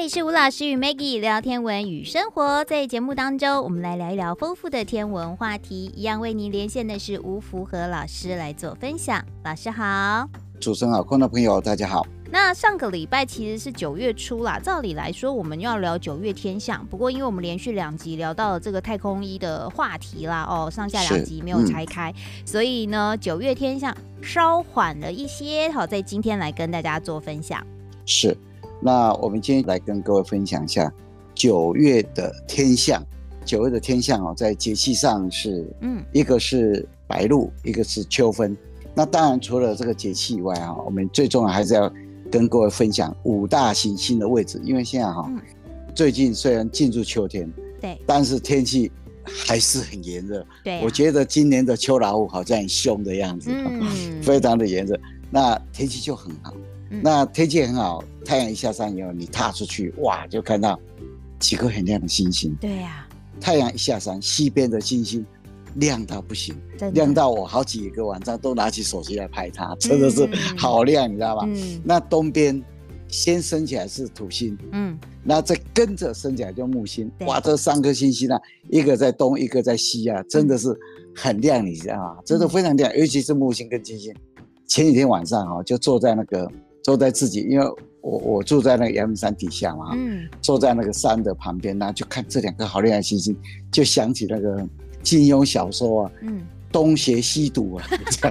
里是吴老师与 Maggie 聊天文与生活，在节目当中我们来聊一聊丰富的天文话题，一样为您连线的是吴福和老师来做分享。老师好。 主持人好，观众朋友大家好。 那上个礼拜其实是9月初啦，照理来说我们要聊9月天象，不过因为我们连续2集聊到了这个太空衣的话题啦，上下2集没有拆开，所以呢9月天象稍缓了一些，好，在今天来跟大家做分享。 是，那我们今天来跟各位分享一下9月的天象。9月的天象在节气上是，一个是白露，一个是秋分。那当然除了这个节气以外我们最重要还是要跟各位分享5大行星的位置，因为现在最近虽然进入秋天，对，但是天气还是很炎热。对，我觉得今年的秋老虎好像很凶的样子，非常的炎热。那天气就很好，那天气很好，太阳一下山以后，你踏出去，哇，就看到几颗很亮的星星。对呀，太阳一下山，西边的星星亮到不行，亮到我好几个晚上都拿起手机来拍它，真的是好亮，你知道吗？那东边先升起来是土星，那再跟着升起来就木星。哇，这3颗星星一个在东，一个在西真的是很亮，你知道吗？真的非常亮，尤其是木星跟金星。前几天晚上就坐在自己，因为我住在那个阳明山底下嘛，坐在那个山的旁边，就看这2颗好亮的星星，就想起那个金庸小说东邪西毒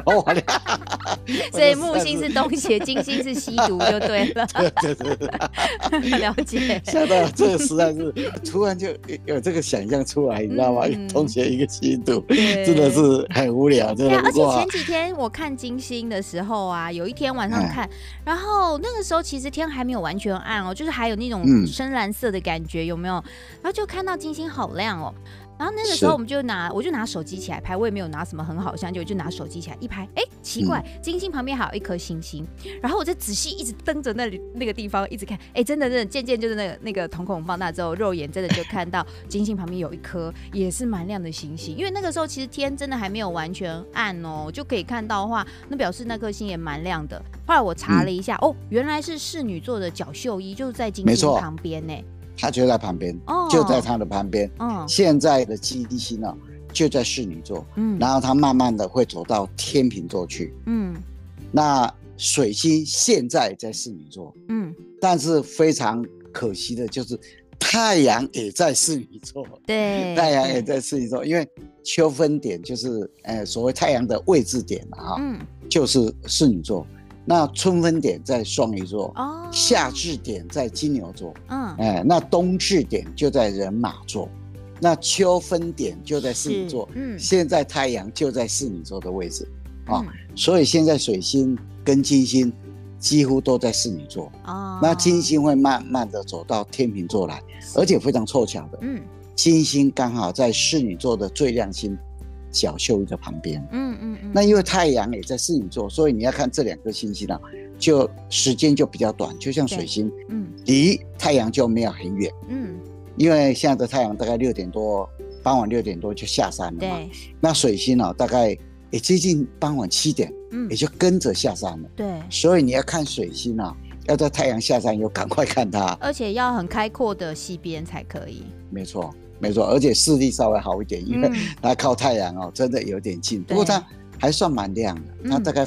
所以木星是东邪，金星是西毒就对了。对，了解。 想到这个实在是突然就有这个想象出来，你知道吗？东邪一个西毒，真的是很无聊。真的。 而且前几天我看金星的时候有一天晚上看，然后那个时候其实天还没有完全暗就是还有那种深蓝色的感觉，有没有？然后就看到金星好亮然后那个时候我就拿手机起来拍，我也没有拿什么很好相机，我就拿手机起来一拍，奇怪，金星旁边还有一颗星星，然后我就仔细一直瞪着那个地方一直看，真的渐渐就是那个瞳孔放大之后，肉眼真的就看到金星旁边有一颗也是蛮亮的星星，因为那个时候其实天真的还没有完全暗就可以看到的话，那表示那颗星也蛮亮的。后来我查了一下，原来是侍女座的角宿一，就是在金星旁边呢。 它就在旁边，就在它的旁边。现在的金星就在侍女座，然后它慢慢的会走到天秤座去。那水星现在在侍女座，但是非常可惜的就是太阳也在侍女座。对，太阳也在侍女座，因为秋分点就是所谓太阳的位置点就是侍女座。那春分点在双鱼座，夏至点在金牛座，那冬至点就在人马座，那秋分点就在侍女座，现在太阳就在侍女座的位置所以现在水星跟金星几乎都在侍女座，那金星会慢慢的走到天秤座来，而且非常凑巧的，金星刚好在侍女座的最亮星角宿一的旁边，那因为太阳也在侍女座，所以你要看这2颗星星就时间就比较短，就像水星，离太阳就没有很远，因为现在的太阳大概6点多，傍晚6点多就下山了嘛，那水星大概也接近傍晚7点，也就跟着下山了，对，所以你要看水星要在太阳下山以后赶快看它， 而且要很开阔的西边才可以， 没错，而且视力稍微好一点，因为它靠太阳真的有点近，不过它还算蛮亮的，它大概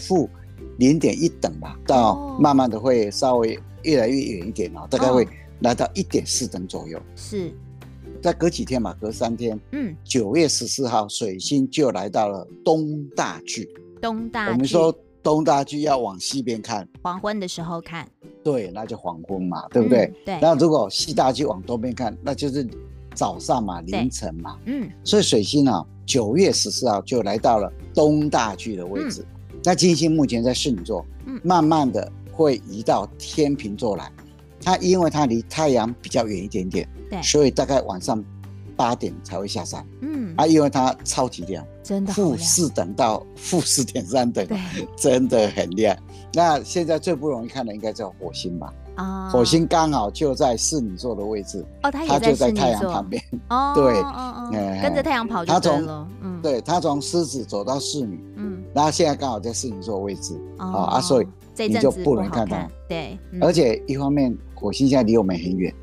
-0.1等吧，到慢慢的会稍微越来越远一点大概会来到1.4等左右。是，再隔几天嘛，隔3天，9月14号水星就来到了东大距。我们说东大距要往西边看， 黄昏的时候看， 对，那就黄昏嘛，对不对？对。那如果西大距往东边看，那就是早上嘛，凌晨嘛，所以水星9月14号就来到了东大距的位置。那金星目前在侍女座，慢慢的会移到天秤座来。它因为它离太阳比较远一点点，所以大概晚上8点才会下山。因为它超级亮，真的-4等到-4.3等，真的很亮。那现在最不容易看的应该叫火星吧。火星刚好就在侍女座的位置，它就在太阳旁边，对， 跟着太阳跑就对了。 对，它从狮子走到侍女，然后现在刚好在侍女座的位置，所以你就不能看到。对，而且一方面火星现在离我们很远，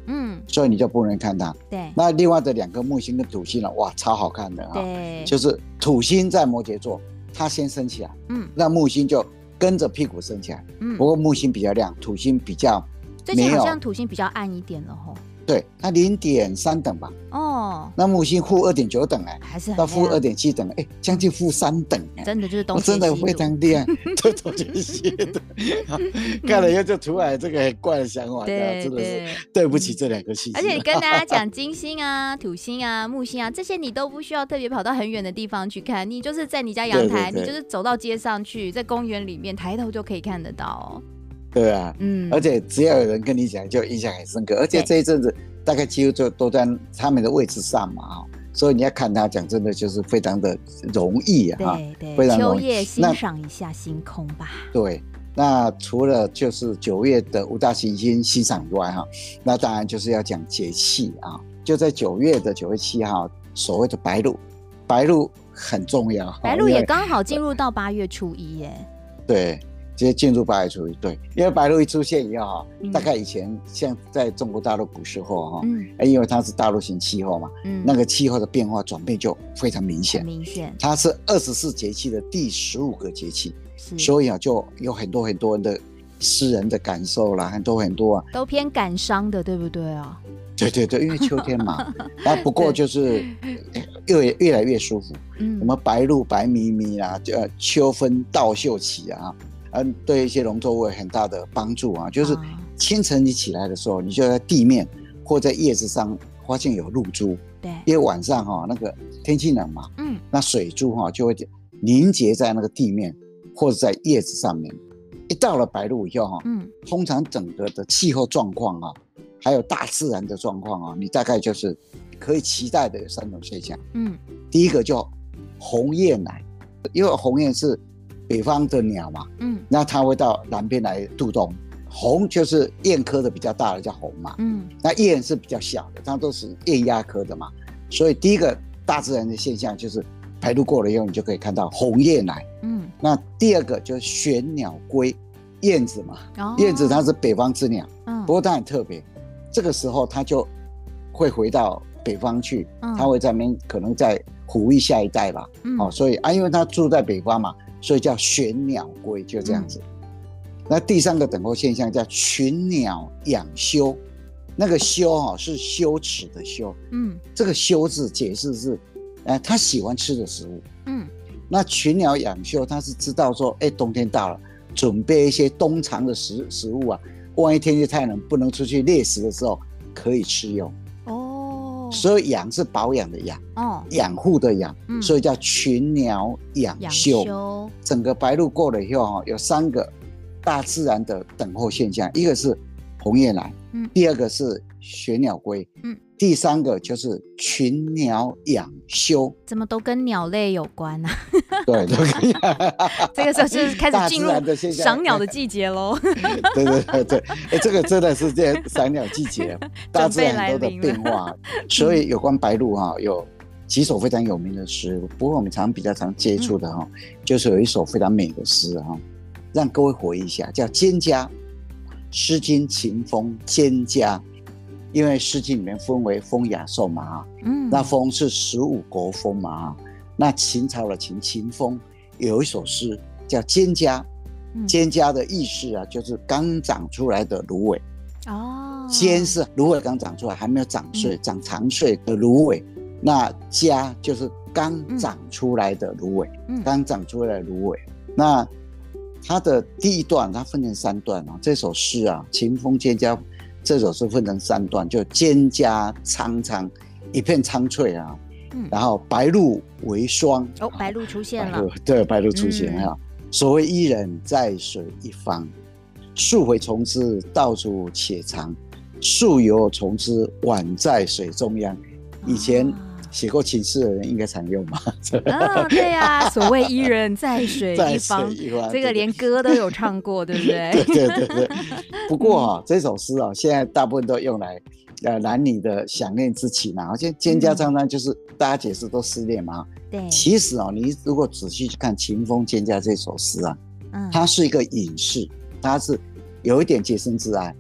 所以你就不能看它。 对， 那另外的2颗木星跟土星呢，哇，超好看的对， 就是土星在摩羯座，它先升起来，那木星就跟着屁股升起来，不过木星比较亮，土星比较最近好像土星比较暗一点了吼。 对，它0.3等吧。那木星负2.9等还是很到负2.7等，将近负3等真的就是东邪西毒，真的非常厉害，对，东邪西毒。看了以后就出来这个很怪的想法，真的是对不起这2个星星。 而且你跟大家讲金星啊、土星啊、木星啊这些，你都不需要特别跑到很远的地方去看，你就是在你家阳台，你就是走到街上去，在公园里面抬头就可以看得到对啊，而且只要有人跟你讲，就印象很深刻。而且这一阵子大概几乎就都在他们的位置上嘛，所以你要看他讲，真的就是非常的容易对， 非常容易。 秋夜欣赏一下星空吧。 对，那除了就是9月的5大行星欣赏以外那当然就是要讲节气就在9月的9月7号，所谓的白露，白露很重要。 白露也刚好进入到8月初1耶。 对。直接进入8月初1，对，因为白露一出现以后大概以前像在中国大陆古时候因为它是大陆型气候嘛，那个气候的变化转变就非常明显，它是24节气的第15个节气，所以就有很多很多的诗人的感受啦，很多都偏感伤的，对不对啊？ 对，因为秋天嘛，不过就是越来越舒服。什么白露白咪咪啊，秋分稻秀起对一些农作物有很大的帮助就是清晨你起来的时候，你就在地面或在叶子上发现有露珠，对，因为晚上那个天气冷嘛，那水珠就会凝结在那个地面或者在叶子上面。一到了白露以后通常整个的气候状况还有大自然的状况你大概就是可以期待的有3种现象。第一个就鸿雁来，因为鸿雁是北方的鸟嘛，那它会到南边来渡冬。鸿就是雁科的比较大的叫鸿嘛，那雁是比较小的，它都是雁鸭科的嘛，所以第一个大自然的现象就是白露过了以后，你就可以看到鸿雁来。那第二个就是玄鸟归，燕子嘛，燕子它是北方之鸟，不过它很特别，这个时候它就会回到北方去，它会在那边可能在哺育下一代吧，所以因为它住在北方嘛，所以叫玄鸟归，就这样子。那第3个等候现象叫群鸟养休，那个休是羞耻的羞，这个羞字解释是，它喜欢吃的食物，那群鸟养休，它是知道说，冬天到了，准备一些冬藏的食物万一天气太冷不能出去猎食的时候可以吃用。所以养是保养的养，养护的养，所以叫群鸟养休。整个白露过了以后有3个大自然的等候现象，一个是鸿雁来，第2个是玄鸟归，第3个就是群鸟养休。怎么都跟鸟类有关啊？对，这个时候就是开始进入赏鸟的季节咯。对，这个真的是这赏鸟季节，大自然很多的变化。所以有关白露有几首非常有名的诗，不过我们比较常接触的就是有一首非常美的诗让各位回忆一下，叫《蒹葭》，诗经秦风蒹葭。因为诗经里面分为风雅颂嘛，那风是15国风嘛，那秦朝的秦风有一首诗叫《蒹葭》，蒹葭的意思就是刚长出来的芦苇。蒹是芦苇刚长出来，还没有长穗，长长穗的芦苇，那葭就是刚长出来的芦苇，刚长出来的芦苇。那它的第一段它分成3段这首诗秦风蒹葭这首诗分成3段，就蒹葭苍苍，一片苍翠然后白露为霜，白露出现了，对，白露出现所谓伊人，在水一方，溯洄从之，到处且长；溯游从之，宛在水中央。以前写过情诗的人应该常用吧？对呀，所谓伊人，在水一方，这个连歌都有唱过，对不对？对。不过这首诗现在大部分都用来男女的想念之情现在蒹葭苍苍就是大家解释都失恋嘛。对，其实你如果仔细去看《秦风蒹葭》这首诗它是一个隐士，它是有一点洁身自爱，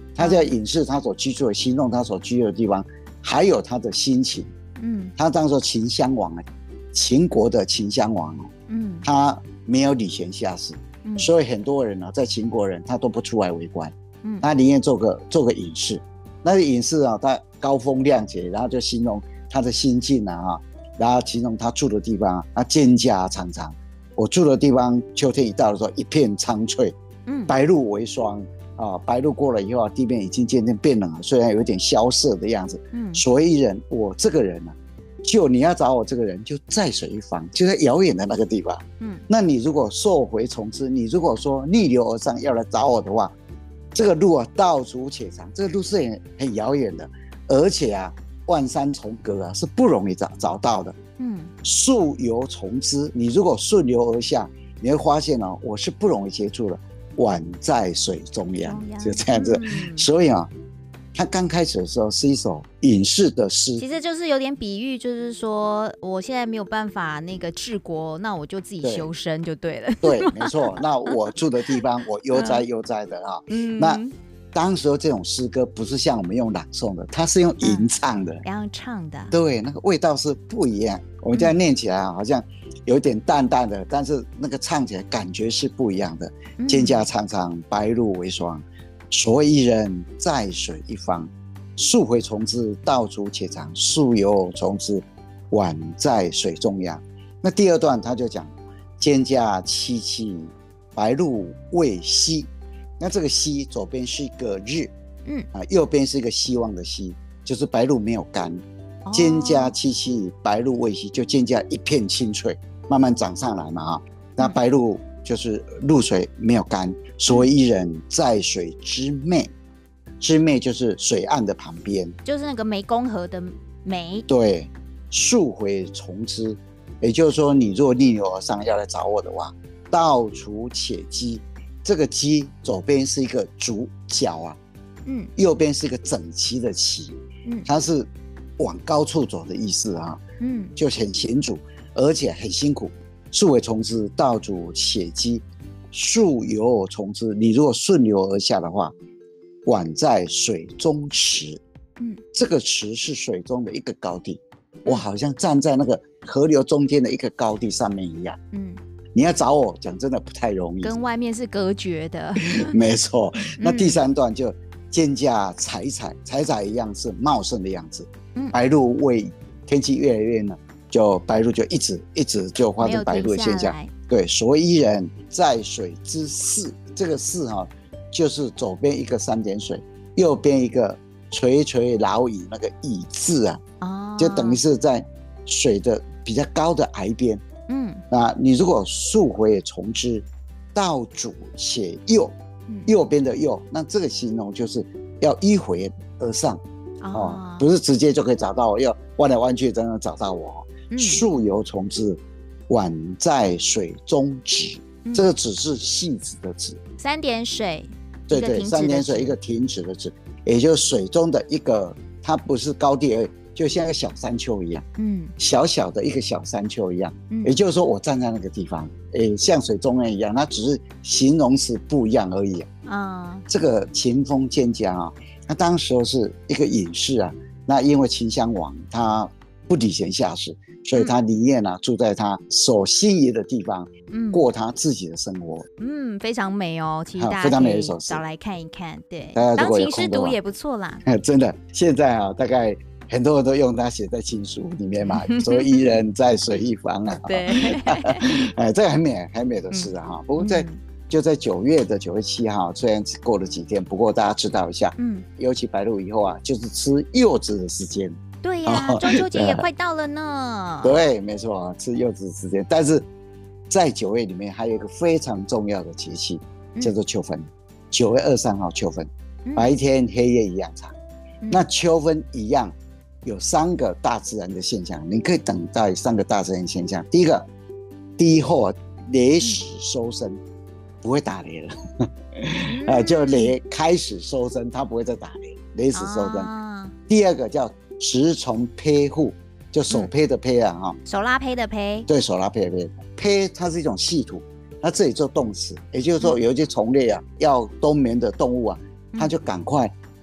他在隐士他所居住的，形容他所居住的地方，还有他的心情。他当作秦襄王，秦国的秦襄王，他没有礼贤下士，所以很多人在秦国人他都不出来为官，他宁愿做个隐士。那个隐士他高风亮节，然后就形容他的心境然后形容他住的地方蒹葭苍苍。我住的地方秋天一到的时候一片苍翠，白露为霜白露过了以后地面已经渐渐变冷了，虽然有点萧瑟的样子。所谓一人，我这个人就你要找我这个人，就在水一方，就在遥远的那个地方。那你如果溯回从之，你如果说逆流而上要来找我的话，这个路道阻且长，这个路是很遥远的，而且万山重隔是不容易找到的。溯游从之，你如果顺流而下，你会发现我是不容易接触的。宛在水中央，就这样子。所以他刚开始的时候是一首隐士的诗， 其实就是有点比喻，就是说我现在没有办法那个治国，那我就自己修身就对了。 对，没错。那我住的地方，我悠哉悠哉的那当时这种诗歌不是像我们用朗诵的，它是用吟唱的， 唱的。 对，那个味道是不一样。我们这样念起来好像有点淡淡的，但是那个唱起来感觉是不一样的。蒹葭苍苍，白露为霜。所谓一人，在水一方。溯回从之，道阻且长；溯游从之，宛在水中央。那第二段他就讲蒹葭萋萋，白露未晞。那这个晞左边是一个日，右边是一个希望的希，就是白露没有干。蒹葭萋萋，白露未晞，就蒹葭一片青翠，慢慢长上来嘛那白露就是露水没有干，所谓一人，在水之湄，之湄就是水岸的旁边， 就是那个湄公河的湄。 对，溯回从之，也就是说，你若逆流而上要来找我的话，道阻且跻。这个跻左边是一个足脚右边是一个整齐的齐，它是往高处走的意思就很险阻，而且很辛苦。溯回从之，道阻且跻；溯游从之，你如果顺流而下的话，宛在水中池。这个池是水中的一个高地，我好像站在那个河流中间的一个高地上面一样。你要找我，讲真的不太容易， 跟外面是隔绝的。 没错。那第三段就蒹葭采采一样是茂盛的样子。白露未，天气越来越冷，就白露就一直就发生白露的现象。对，所谓一人，在水之涘，这个涘就是左边一个三点水，右边一个垂垂老矣，那个矣字就等于是在水的比较高的崖边。那你如果溯回从之，道阻且右，右边的右，那这个形容就是要迂回而上不是直接就可以找到我，要弯来弯去才能找到我。溯游从之，宛在水中止。这个止是细止的止， 三点水， 对，三点水一个停止的止，也就是水中的一个，它不是高地而已，就像一个小山丘一样，小小的一个小山丘一样，也就是说我站在那个地方，像水中央一样，它只是形容词不一样而已这个秦风蒹葭他当时是一个隐士那因为秦襄王他不礼贤下士，所以他宁愿住在他所心仪的地方，过他自己的生活。 非常美哦，其实大家可以找来看一看。对，当情诗读也不错啦。 真的，现在大概很多人都用它写在情书里面嘛，说一人在水一方对， 这个很美的诗不过就在9月7号，虽然过了几天，不过大家知道一下，尤其白露以后就是吃柚子的时间。 对呀，中秋节也快到了呢。 对，没错，吃柚子的时间。但是在9月里面还有一个非常重要的节气，叫做秋分。9月23号秋分，白天黑夜一样长。那秋分一样有3个大自然的现象，你可以等待3个大自然现象。第一个，第1后雷始收声，不会打雷了就雷开始收声，它不会再打雷，雷始收声。第2个叫直从披户，就手披的披手拉披的披。 对，手拉披的披。披它是一种细土，它这里做动词，也就是说有一些虫类要冬眠的动物它就赶快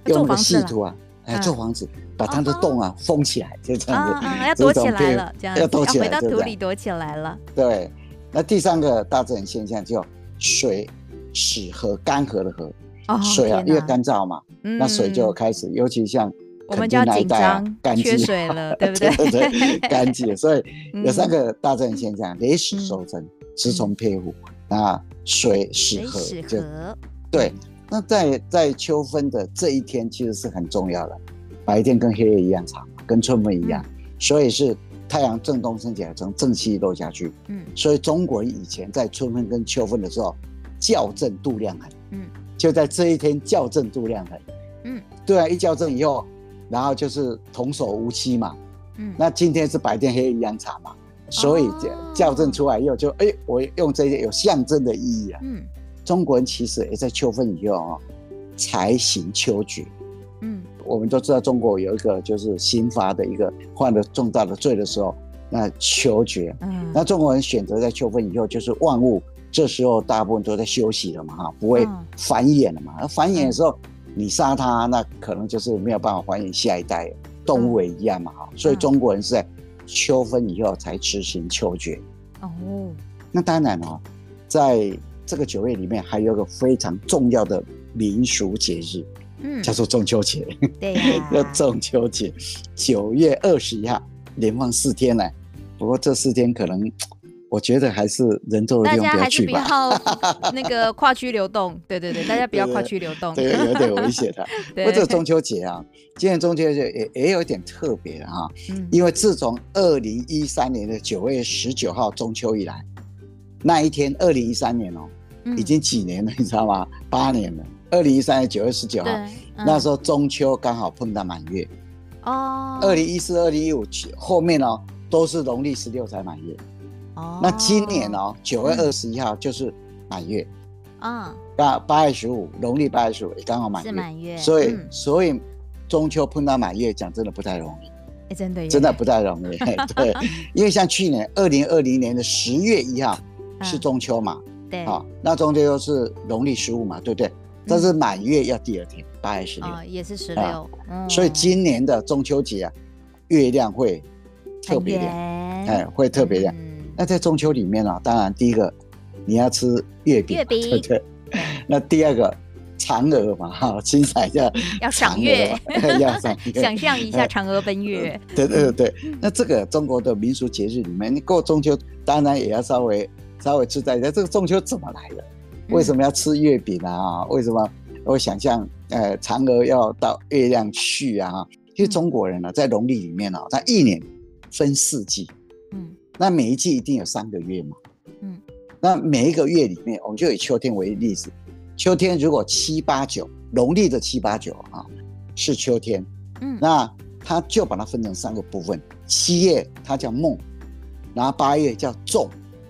用那个细土啊，做房子，把它的洞啊封起来，就这样子， 要躲起来了，这样子要躲起来， 要回到土里躲起来了。 对，那第三个大自然现象就水始河，干涸的河，水啊越干燥嘛，那水就开始，尤其像我们就要紧张，缺水了，对不对？ 对，干季，所以有3个大自然现象：雷始收成，螭虫撇虎，那水始河，对。那在秋分的这一天，其实是很重要的，白天跟黑夜一样长，跟春分一样，所以是太阳正东升起来，从正西落下去。所以中国人以前在春分跟秋分的时候，校正度量衡，就在这一天校正度量衡。对啊，一校正以后，然后就是童叟无欺嘛。那今天是白天黑夜一样长嘛，所以校正出来以后就，我用这些有象征的意义啊。中国人其实也在秋分以后才行秋决。我们都知道中国有一个就是刑罚的一个犯了重大的罪的时候，那秋决。那中国人选择在秋分以后，就是万物这时候大部分都在休息了嘛，不会繁衍了嘛。繁衍的时候，你杀它，那可能就是没有办法繁衍下一代，动物也一样嘛。所以中国人是在秋分以后才执行秋决。那当然在这个9月里面还有一个非常重要的民俗节日，叫做中秋节。 对呀， 叫中秋节，9月21号，连放4天呢。不过这4天可能，我觉得还是人多的地方不要去吧。 大家还是不要那个跨区流动。对，大家不要跨区流动， 对，有点危险的。不过这个中秋节啊，今年中秋节也有一点特别的哈，因为自从2013年的9月19号中秋以来，那一天2013年已经几年了，你知道吗？8年了。2013年9月19号，那时候中秋刚好碰到满月。2014、2015后面都是农历16才满月。那今年9月21号就是满月。8月15，农历8月15也刚好满月。是满月。所以中秋碰到满月，讲真的不太容易。真的不太容易。对，因为像去年2020年的10月1号是中秋嘛。对，那中秋又是农历15嘛，对不对？但是满月要第2天，8月16， 也是16。 所以今年的中秋节啊，月亮会特别亮，会特别亮。那在中秋里面当然第一个你要吃月饼，对不对？那第二个嫦娥嘛，欣赏一下要赏月， 要赏月， 想象一下嫦娥奔月。 对。那这个中国的民俗节日里面，你过中秋当然也要稍微知道一下这个中秋怎么来的。为什么要吃月饼啊？为什么我想象嫦娥要到月亮去啊？因为中国人在农历里面他1年分4季，那每一季一定有3个月嘛，那每一个月里面，我们就以秋天为例子，秋天如果7、8、9，农历的7、8、9是秋天，那他就把它分成3个部分，7月它叫孟，然后8月叫仲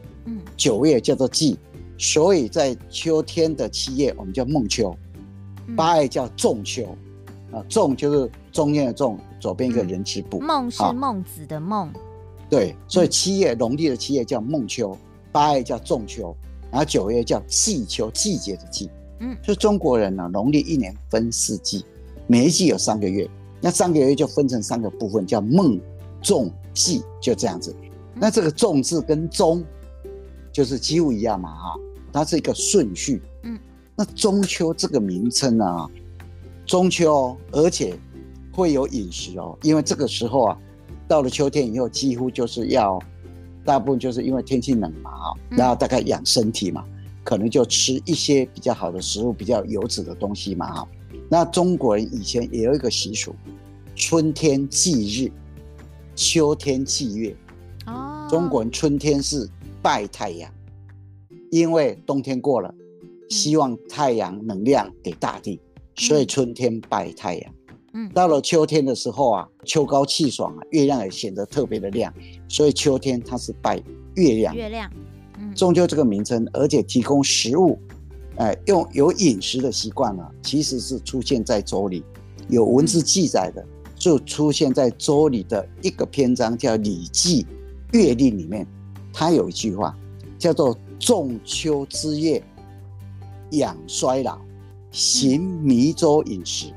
，9月叫做季。所以在秋天的7月我们叫孟秋，8月叫仲秋，仲就是中间的仲，左边一个人字部。 孟是孟子的孟。 对，所以7月农历的7月叫孟秋，8月叫仲秋，然后9月叫季秋，季节的季。所以中国人农历1年分4季，每一季有3个月，那3个月就分成3个部分，叫孟、仲、季，就这样子。那这个仲字跟中就是几乎一样嘛，它是一个顺序。那中秋这个名称中秋而且会有饮食因为这个时候到了秋天以后，几乎就是要大部分就是因为天气冷嘛，然后大概养身体嘛，可能就吃一些比较好的食物，比较油脂的东西嘛。那中国人以前也有一个习俗，春天祭日，秋天祭月。中国人春天是拜太阳，因为冬天过了，希望太阳能量给大地，所以春天拜太阳。到了秋天的时候秋高气爽月亮也显得特别的亮，所以秋天它是拜月亮。中秋这个名称，而且提供食物，有饮食的习惯其实是出现在周礼，有文字记载的，就出现在周礼的一个篇章叫《礼记月令》里面，它有一句话叫做仲秋之夜养衰老，行弥周饮食。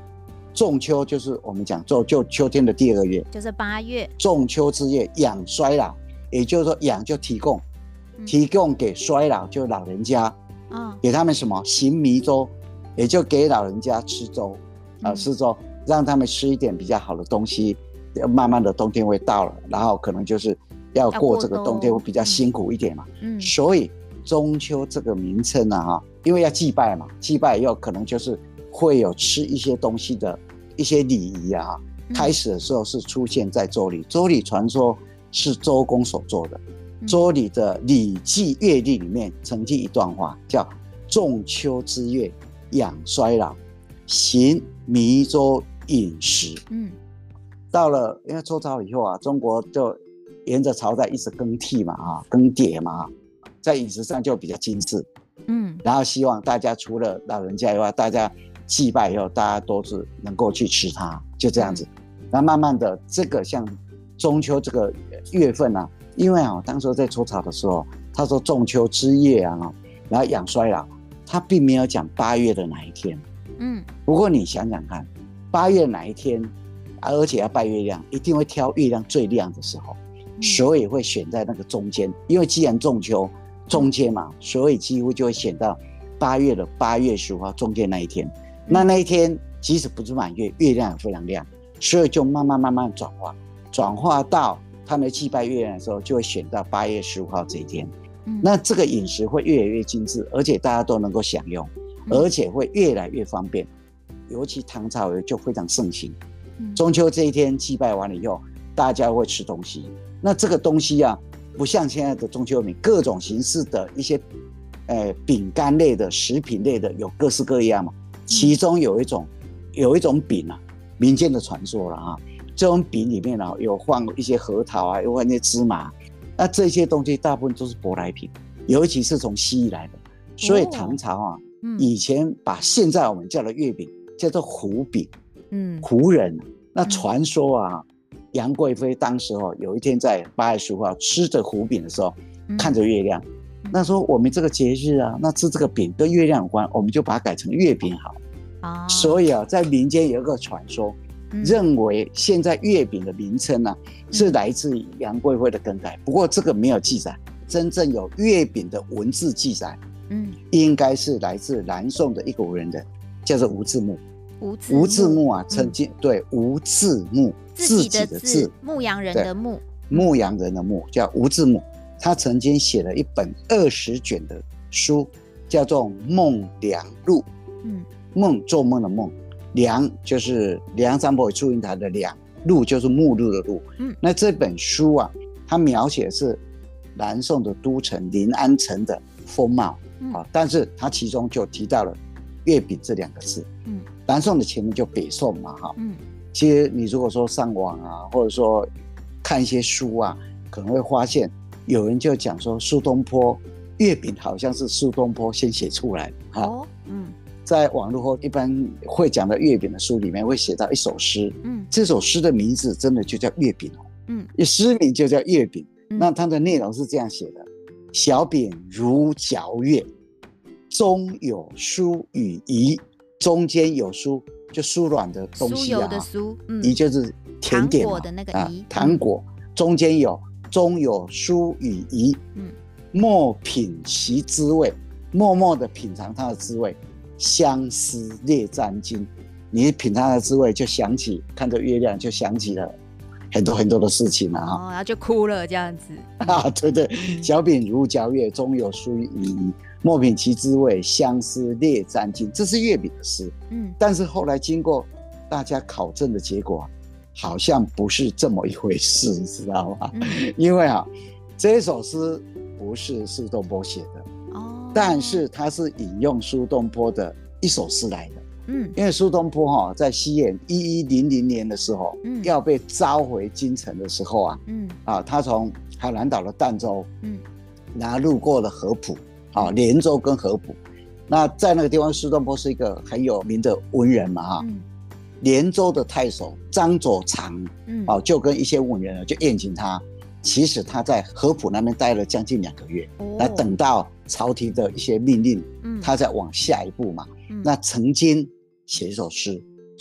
仲秋就是我们讲就秋天的第2个月， 就是8月。 仲秋之月养衰老，也就是说养就提供给衰老，就老人家，给他们什么行迷粥，也就给老人家吃粥，吃粥，让他们吃一点比较好的东西。慢慢的冬天会到了，然后可能就是要过这个冬天会比较辛苦一点嘛。所以中秋这个名称啊，因为要祭拜嘛，祭拜以后可能就是会有吃一些东西的一些礼仪啊。开始的时候是出现在周礼，周礼传说是周公所做的。周礼的礼记乐历里面曾经一段话叫仲秋之月养衰老，行迷粥饮食。到了因为周朝以后啊，中国就沿着朝代一直更替嘛，更迭嘛，在饮食上就比较精致。然后希望大家除了老人家以外，大家祭拜以后，大家都是能够去吃它，就这样子。那慢慢的，这个像中秋这个月份啊，因为当时在周朝的时候，他说仲秋之夜啊，然后养衰老，他并没有讲8月的哪一天。不过你想想看，8月哪一天？而且要拜月亮，一定会挑月亮最亮的时候，所以会选在那个中间。因为既然仲秋中间嘛，所以几乎就会选到8月的8月15号中间那一天。那一天即使不是满月，月亮也非常亮，所以就慢慢转化到他们祭拜月亮的时候，就会选到8月15号这一天。那这个饮食会越来越精致，而且大家都能够享用，而且会越来越方便。尤其唐朝就非常盛行。中秋这一天祭拜完了以后，大家会吃东西。那这个东西啊，不像现在的中秋饼，各种形式的一些饼干类的、食品类的有各式各样嘛。其中有一种饼啊，民间的传说了啊，这种饼里面啊有放一些核桃啊，有放一些芝麻。那这些东西大部分都是舶来品，尤其是从西域来的。所以唐朝啊，以前把现在我们叫的月饼叫做胡饼。胡人。那传说啊，杨贵妃当时有一天在8月15号吃着胡饼的时候，看着月亮，那说我们这个节日啊，那吃这个饼跟月亮有关，我们就把它改成月饼好。所以啊，在民间有一个传说，认为现在月饼的名称啊，是来自于杨贵妃的更改。不过这个没有记载，真正有月饼的文字记载，应该是来自南宋的一个文人，叫做吴自牧。吴自牧啊，曾经对吴自牧， 自己的字，牧羊人的牧， 牧羊人的牧叫吴自牧。他曾经写了一本20卷的书，叫做《梦梁录》。梦做梦的梦，梁就是梁山伯与祝英台的梁，录就是目录的录。那这本书啊，它描写的是南宋的都城临安城的风貌。但是它其中就提到了月饼这2个字。南宋的前面就北宋嘛，其实你如果说上网啊，或者说看一些书啊，可能会发现有人就讲说苏东坡月饼好像是苏东坡先写出来的。在网络或一般会讲的月饼的书里面会写到一首诗，这首诗的名字真的就叫月饼诗名就叫月饼。那它的内容是这样写的：小饼如嚼月，中有酥与饴。中间有酥，就酥软的东西啊，饴就是甜点嘛， 糖果的那个饴， 糖果中间有酥与饴。默品其滋味，默默的品尝它的滋味，相思列沾巾。你品尝它的滋味，就想起看着月亮，就想起了很多很多的事情了然后就哭了这样子。 对，小饼如嚼月，中有酥与饴。莫品其滋味，相思列沾巾。这是月饼的诗。但是后来经过大家考证的结果，好像不是这么一回事，你知道吗？因为这首诗不是苏东坡写的，但是他是引用苏东坡的一首诗来的。因为苏东坡在西元1100年的时候，要被召回京城的时候他从海南岛的儋州，然后路过了合浦。连州跟合浦，那在那个地方，苏东坡是一个很有名的文人嘛连州的太守张佐常，就跟一些文人就宴请他。其实他在合浦那边待了将近2个月，那等到朝廷的一些命令，他再往下一步嘛。那曾经写一首诗，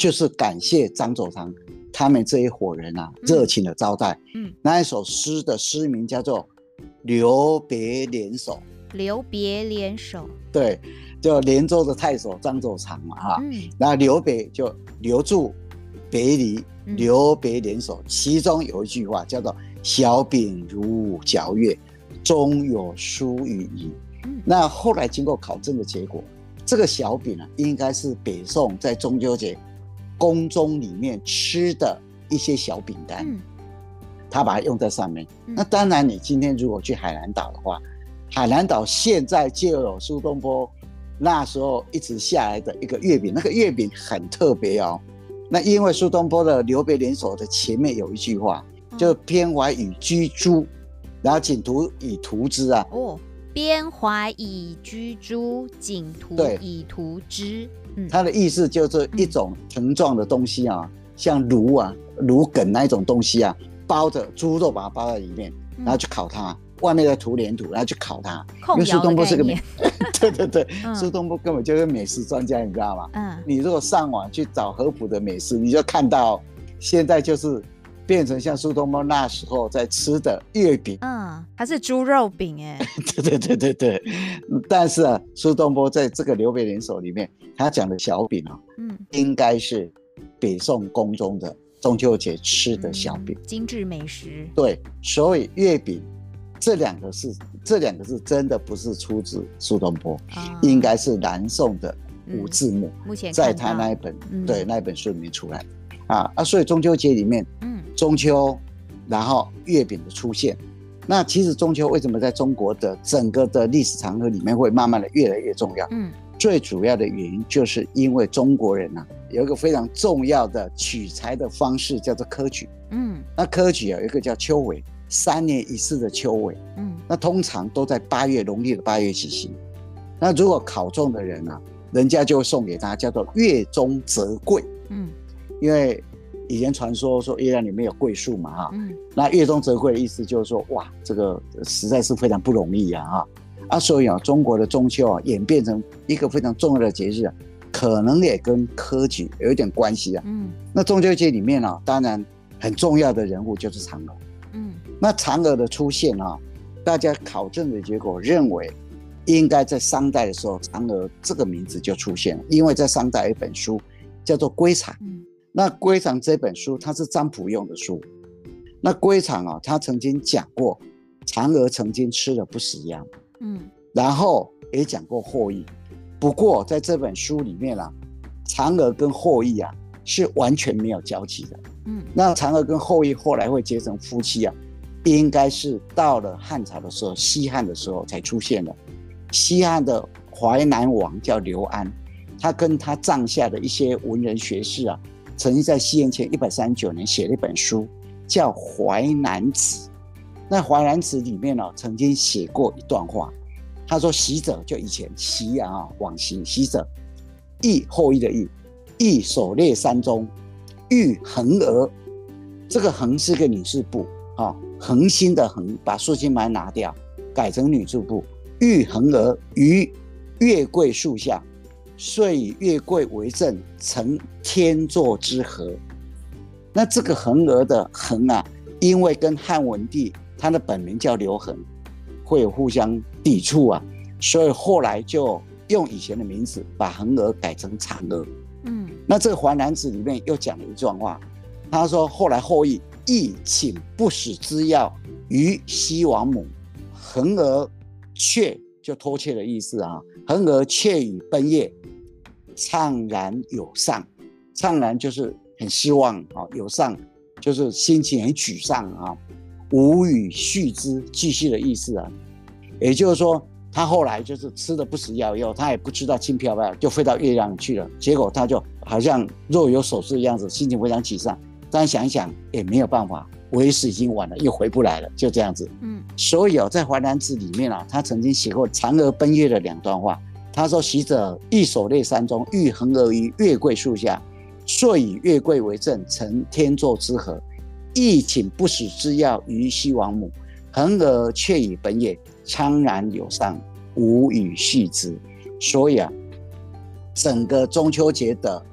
就是感谢张守常他们这一伙人啊热情的招待。那一首诗的诗名叫做留别联手。 留别联手， 对，就连州的太守张守常嘛哈。然后留别就留住别离，留别联手。其中有一句话叫做小丙如皎月，终有疏于矣。那后来经过考证的结果，这个小饼啊，应该是北宋在中秋节宫中里面吃的一些小饼干，他把它用在上面。那当然，你今天如果去海南岛的话，海南岛现在就有苏东坡那时候一直下来的一个月饼，那个月饼很特别哦。那因为苏东坡的留别联手的前面有一句话，就边怀以居诸，然后景图以图之啊。 边怀以居诸，景图以图之。 它的意思就是一种藤状的东西啊，像芦梗那一种东西啊，包着猪肉，把它包在里面，然后去烤它，外面再涂黏土，然后去烤它。因为苏东坡是个对，苏东坡根本就是美食专家，你知道吗？你如果上网去找合浦的美食，你就看到现在就是变成像苏东坡那时候在吃的月饼。 它是猪肉饼哎。 对。但是啊，苏东坡在这个留别联手里面，他讲的小饼啊，应该是北宋宫中的中秋节吃的小饼， 精致美食。 对，所以月饼这两个字真的不是出自苏东坡，应该是南宋的吴自牧， 目前在他那一本那一本书里面出来的所以中秋节里面，中秋，然后月饼的出现。那其实中秋为什么在中国的整个的历史长河里面会慢慢的越来越重要？最主要的原因就是因为中国人有一个非常重要的取材的方式叫做科举。那科举有一个叫秋闱，3年一次的秋闱。那通常都在农历的8月举行。那如果考中的人人家就会送给他叫做月中择桂。因为以前传说月亮里面有桂树嘛那月中择桂的意思就是说，哇，这个实在是非常不容易所以中国的中秋演变成一个非常重要的节日可能也跟科举有一点关系那中秋节里面当然很重要的人物就是嫦娥。那嫦娥的出现大家考证的结果认为，应该在商代的时候，嫦娥这个名字就出现了，因为在商代有一本书叫做《归藏》。那《归藏》这本书它是占卜用的书。那《归藏》他曾经讲过，嫦娥曾经吃了不死羊。然后也讲过后羿。不过在这本书里面嫦娥跟后羿是完全没有交集的。那嫦娥跟后羿后来会结成夫妻应该是到了汉朝的时候，西汉的时候才出现的。西汉的淮南王叫刘安，他跟他帐下的一些文人学士曾经在西元前139年写了一本书叫《淮南子》。那《淮南子》里面曾经写过一段话，他说习者，就以前习往昔，习者羿，后羿的羿，羿狩猎山中，遇衡娥。这个衡是个女字部恒星的恒，把竖心旁拿掉，改成女字部。遇衡娥于月桂树下，遂以月桂为证，成天作之合。那这个衡娥的衡因为跟汉文帝他的本名叫刘恒会有互相抵触所以后来就用以前的名字把衡娥改成嫦娥。那这个《淮南子》里面又讲了一段话，他说后来后羿请不死之药于西王母，衡娥却，就偷窃的意思衡娥却与奔夜，怅然有丧。怅然就是很失望有丧就是心情很沮丧无语续之，继续的意思也就是说他后来就是吃了不死药以后，他也不知道轻飘飘就飞到月亮去了，结果他就好像若有所思的样子，心情非常沮丧。但想一想也没有办法，为时已经晚了，又回不来了，就这样子。所以在《淮南子》里面他曾经写过嫦娥奔月的2段话。他说习者羿狩猎山中，遇衡娥于月桂树下，遂以月桂为证，成天作之合。羿请不死之药于西王母，衡娥却以奔夜，怅然有丧，无语续之。所以整个中秋节的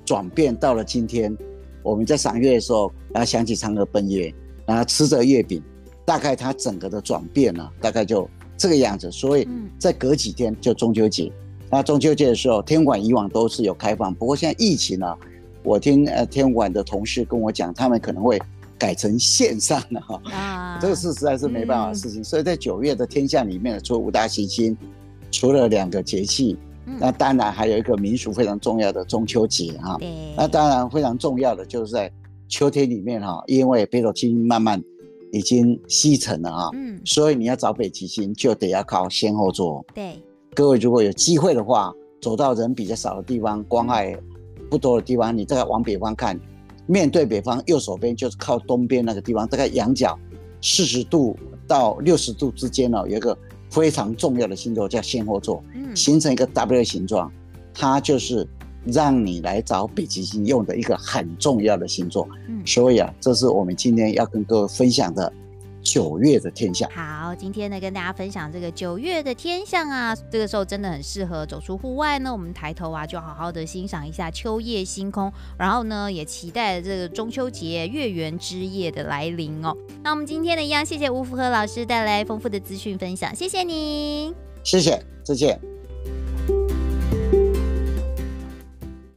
转变到了今天，我们在赏月的时候，然后想起嫦娥奔月，然后吃着月饼，大概它整个的转变呢，大概就这个样子。所以再隔几天就中秋节，那中秋节的时候，天文馆以往都是有开放，不过现在疫情呢，我听天文馆的同事跟我讲，他们可能会改成线上了哈，这个是实在是没办法的事情。所以在9月的天象里面，除了5大行星，除了2个节气，那当然还有一个民俗非常重要的中秋节哈。那当然非常重要的就是在秋天里面哈，因为北斗七星慢慢已经西沉了哈，所以你要找北极星就得要靠先后座。 对， 各位如果有机会的话，走到人比较少的地方，光害不多的地方，你再往北方看，面对北方右手边就是靠东边那个地方，大概仰角40度到60度之间有一个非常重要的星座叫仙后座，形成一个 W 形状，它就是让你来找北极星用的一个很重要的星座。所以这是我们今天要跟各位分享的9月的天象。 好，今天呢跟大家分享这个9月的天象啊，这个时候真的很适合走出户外呢，我们抬头啊就好好的欣赏一下秋夜星空，然后呢也期待这个中秋节月圆之夜的来临哦。那我们今天呢一样谢谢吴福和老师带来丰富的资讯分享，谢谢您， 谢谢，再见。